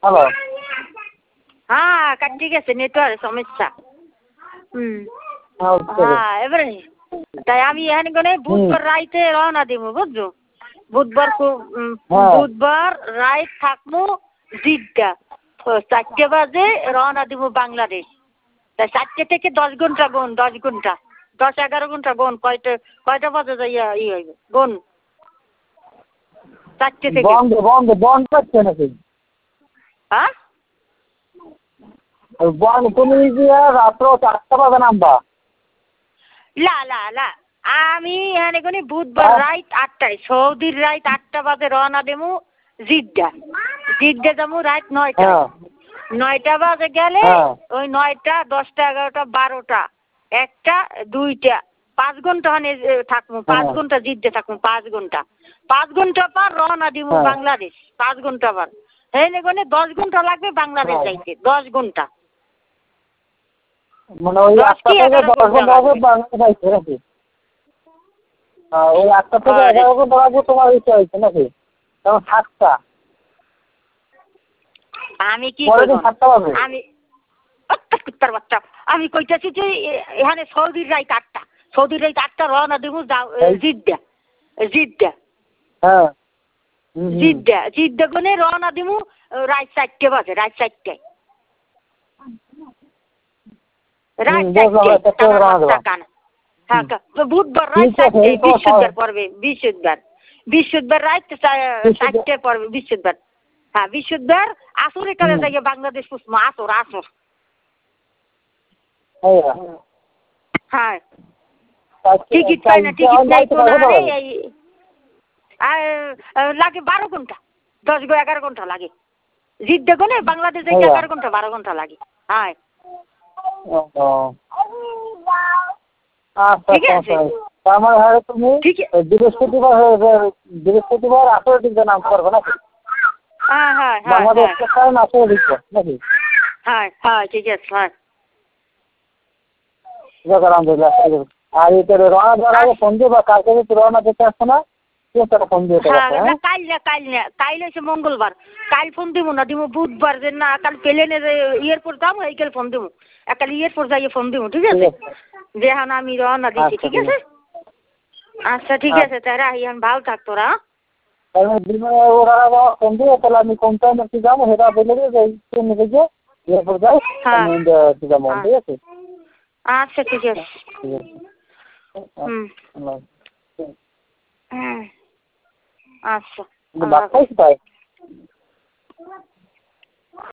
Hello. হ্যাঁ কাটি গেছে নেটওয়ার্ক সমস্যা। হ্যাঁ এবারে তাই আমি এখানে গনে বুধবার রাইতে রওনা দিব বুঝছো। বুধবার রাইত থাকবো জিদ্দা 4টে বাজে রওনা দিব বাংলাদেশ। তাই 4টে থেকে 10 ঘন্টা গুন 10 ঘন্টা 10-11 ঘন্টা গুন কয়টা বাজে যাইয়া হইবে গুন 4টে থেকে বন্ধ করছে নাকি? হ্যাঁ তুমি গিয়ে রাত্র 4টা বাজে নামবা? লা আমি এখানে কোনি বুধবার রাইত 8টায় সৌদির রাইত 8টা বাজে রওনা দেবো জিদ্দা যাবো রাইত 9টা বাজে গেলে ওই 9টা 10টা 11টা 12টা 1টা 2টা 5 ঘন্টা থাকবো 5 ঘন্টা জিদ্দা থাকবো 5 ঘন্টা 5 ঘন্টা পর রওনা দিব বাংলাদেশ 5 ঘন্টা পর এখানে কোনি 10 ঘন্টা লাগবে বাংলাদেশ যাইতে 10 ঘন্টা মানে ওই 8টা থেকে 10 ঘন্টা আগে বাংলাদেশ যাইতে নাকি? ওই 8টা থেকে 11 ঘন্টা আগে তোমার ইচ্ছা হয়েছে নাকি? তখন 7টা আমি কি আমি কুত্তার বাচ্চা আমি কইতাছি যে এখানে সৌদির রাইত 8টা রওনা দিব জিদ্দা গনে রওনা দিব রাত 4টে বাজে রাত 4টায় বুধবার রাত 4টায় বৃহস্পতিবার রাত 4টায় পড়বে বৃহস্পতিবার। হ্যাঁ বৃহস্পতিবার আসরে কালে যাইয়া বাংলাদেশ পুষবো আসর হ্যাঁ টিকিট পাই না টিকিট নাই লাগে 12 ঘন্টা 10-11 ঘন্টা লাগে জিদ্দা গনে বাংলাদেশ যাইতে 11 ঘন্টা 12 ঘন্টা লাগে। হ্যাঁ ঠিক আছে আমার হারে তুমি বৃহস্পতিবার আসরে দিকে নাম করবো নাকি? বাংলাদেশ আসরে দিচ্ছে নাকি? হ্যাঁ ঠিক আছে আলহামদুলিল্লাহ। আর এটা রওনা দেওয়ার আগে ফোন দিবা কালকে যদি রওনা দিতে আসছে না ফোন দিয়ে কাল হচ্ছে মঙ্গলবার কাল ফোন দিব না দিব বুধবার যে না কাল প্লেনে এয়ারপোর্ট যাবো এই কাল ফোন দিব কাল এয়ারপোর্ট যাইয়ে ফোন দিব ঠিক আছে যে হ্যাঁ আমি রওনা দিচ্ছি ঠিক আছে। আচ্ছা ঠিক আছে তাই রাহি আমি ভালো থাক তোরা। ওরা ফোন দিয়ে তাহলে আমি কোন টাইমে যাবো সেটা বলে দিয়ে ট্রেনে থেকে এয়ারপোর্ট যাই যাবো ঠিক আছে। আচ্ছা ঠিক আছে আচ্ছা।